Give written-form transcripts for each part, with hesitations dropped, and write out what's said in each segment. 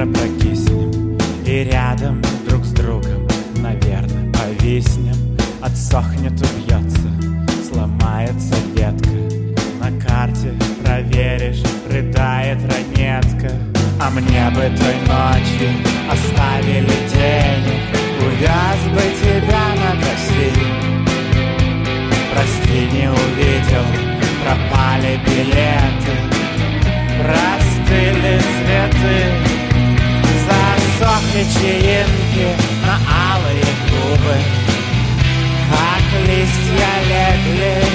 быстро прокиснем и рядом друг с другом, наверное, повиснем. Отсохнет, убьется, сломается ветка. На карте проверишь, рыдает ранетка. А мне бы той ночью оставили денег, увяз бы тебя на такси. Прости, не увидел, пропали билеты, простыли цветы, засохли чаинки на алые губы, как листья легли.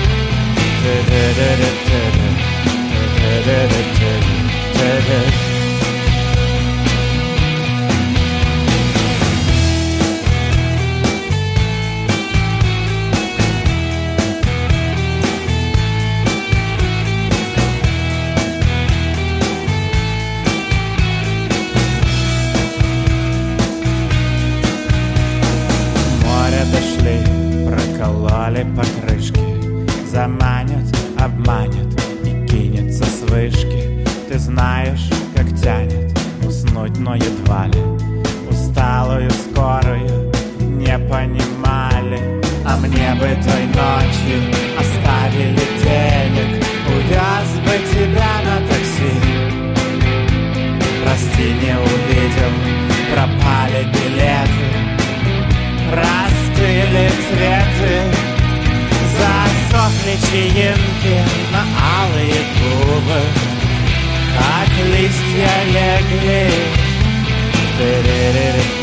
Дошли, прокололи покрышки, заманят, обманет и кинется с вышки. Ты знаешь, как тянет уснуть, но едва ли усталую скорую не понимали. А мне бы той ночью оставили денег, увяз бы тебя на такси. Прости, не увидел, пропали билеты, простыли цветы, засохли чаинки на алые губы, как листья легли.